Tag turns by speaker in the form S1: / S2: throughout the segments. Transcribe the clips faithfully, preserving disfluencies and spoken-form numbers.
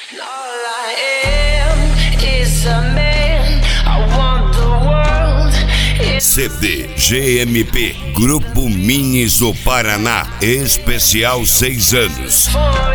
S1: C D G M P Grupo Minis o Paraná, especial seis anos.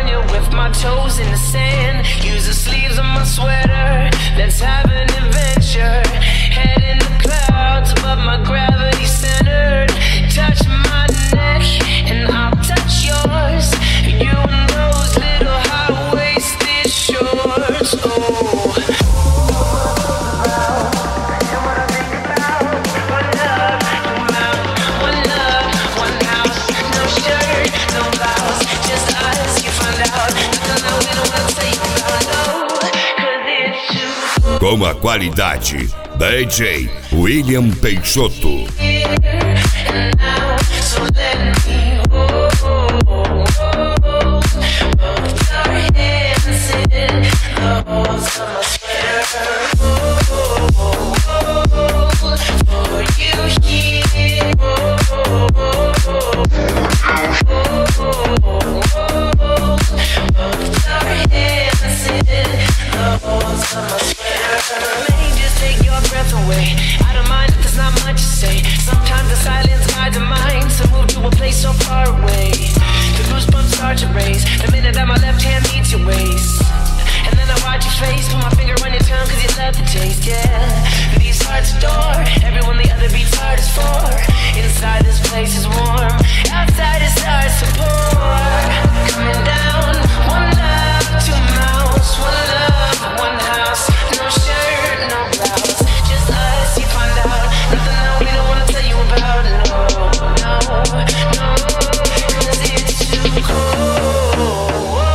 S1: Com a qualidade D J William Peixoto.
S2: I don't mind if there's not much to say. Sometimes the silence guides the mind to move to a place so far away. The goosebumps start to raise the minute that my left hand meets your waist. And then I watch your face, put my finger on your tongue cause you love the taste, yeah. These hearts adore everyone the other beats hard is for. Inside this place is warm, outside it starts to pour. Coming down, one love, two mouths. One love, one house, no shirt, no blouse. Just us, you find out. Nothing that we don't wanna tell you about. No, no, no, cause it's too cold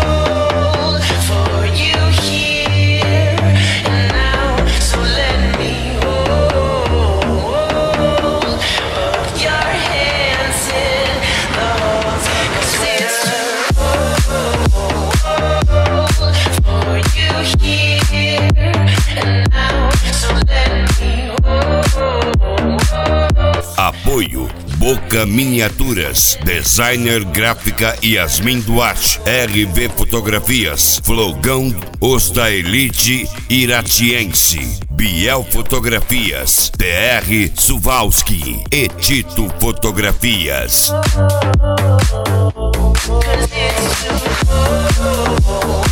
S2: for you here and now. So let me hold both your hands in those, cause it's too cold for you here and now. So let me hold.
S1: Apoio Boca Miniaturas, Designer Gráfica Yasmin Duarte, R V Fotografias, Flogão, Osta Elite Iratiense, Biel Fotografias, T R Suvalski e Tito Fotografias.
S2: Cause it's too cold.